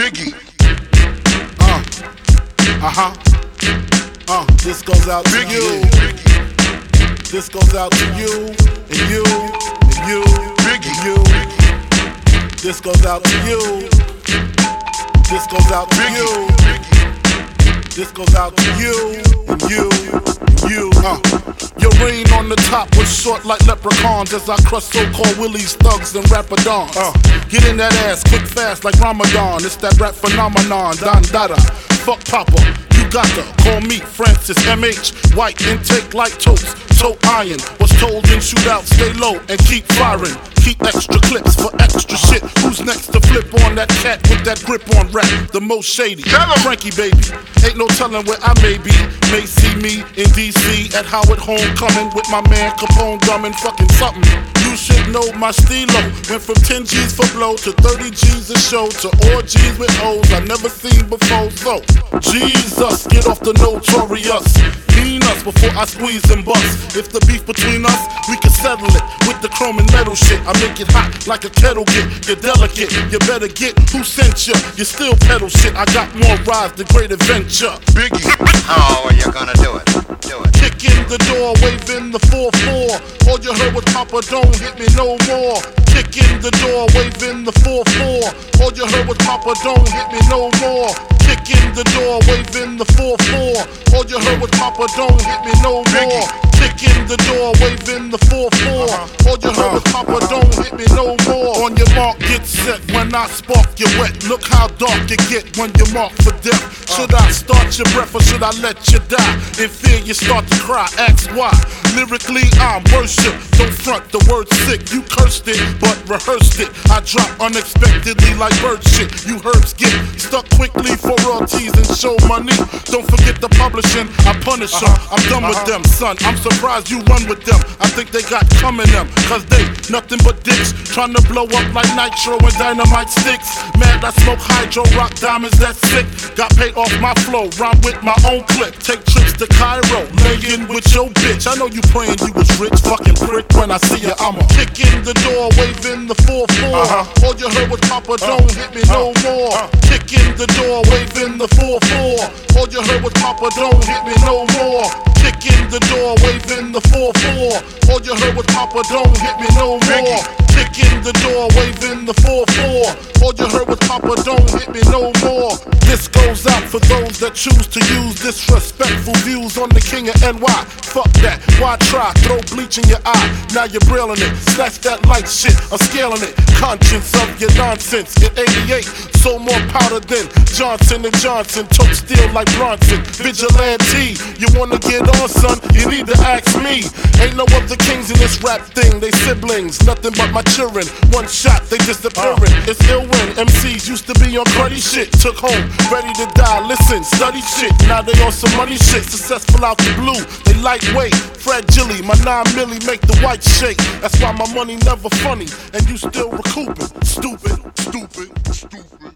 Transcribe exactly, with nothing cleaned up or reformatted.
Biggie. Uh, uh-huh. Uh, this goes out to Biggie. you. This goes out to you, and you, and you, Biggie. and you. This goes out to you. This goes out to Biggie. you. This goes out to you, and you, and you. Uh. Your reign on the top was short like leprechauns as I crush so-called willies, thugs, and rapadons. Uh. Get in that ass quick fast like Ramadan. It's that rap phenomenon, Don Dada. Fuck Papa, you got to call me Francis M H. White intake like toast, toe iron. Was told in shootout, stay low and keep firing. Keep extra clips for extra shit. Who's next to flip on that cat with that grip on rap? The most shady, Frankie baby. Ain't no telling where I may be. May see me in D C at Howard Homecoming with my man Capone drumming fucking something. You should know my stilo. Went from ten G's for blow to thirty G's a show to all G's with O's I never seen before. So, Jesus, get off the notorious. Mean us before I squeeze and bust. If the beef between us, we can settle it with the chrome and metal shit. I make it hot like a kettle get. You're delicate, you better get who sent you. You still pedal shit. I got more rides than Great Adventure. Biggie. How are you gonna do it? Do it. Kick in the door, waving the four four. All you heard was Papa, don't hit me no more. Kick in the door, waving the four four. All you heard was Papa, don't hit me no more. Kick in the door, waving the four four. All you heard was Papa, don't hit me no more. Kick in the door, waving the four four. All you heard was Papa, don't hit me no more. On your mark, get set. When I spark you wet, look how dark you get when you're marked for death. Should I start your breath or should I let you die? In fear you start to cry, ask why. Lyrically I'm worship, don't front the word sick. You cursed it, but rehearsed it. I drop unexpectedly like bird shit. You herbs get stuck quickly for royalties and show money. Don't forget the publishing, I punish them. I'm done with them, son. I'm surprised you run with them. I think they got coming them, cause they nothing but dicks. Trying to blow up like nitro and dynamite sticks. Mad I smoke hydro, rock diamonds, that's sick. Got paid off my flow, rhyme with my own clip. Take trips to Cairo, laying with your bitch. I know you praying you was rich, fucking prick. When I see you, I'ma kick in the door, waving the four four. Uh-huh. All you heard was Papa, don't uh, hit me uh, no more. Uh, kick in the door, waving the four four. All you heard was Papa, don't hit me no more. Kick in the door, waving the four four. All you heard was Papa, don't hit me no more. Kick in the door, waving the four four. All you heard was Papa, don't hit me no more. This goes out for those that choose to use disrespectful views on the king of N Y. Fuck that, why try? Throw bleach in your eye, now you're brilling it. Snatch that light shit, I'm scaling it. Conscience of your nonsense. In eighty-eight, so more powder than Johnson and Johnson. Took steel like Bronson. Vigilante, you wanna get on, son? You need to ask me. Ain't no other kings in this rap thing. They siblings, nothing but my children. One shot, they disappearing. It's ill when M Cs used to be on cruddy shit. Took home, ready to die. Listen, study shit. Now they on some money shit. Successful out the blue. They lightweight, fragile. My nine milli make the white shake. That's why my money never funny, and you still recouping. Stupid, stupid, stupid.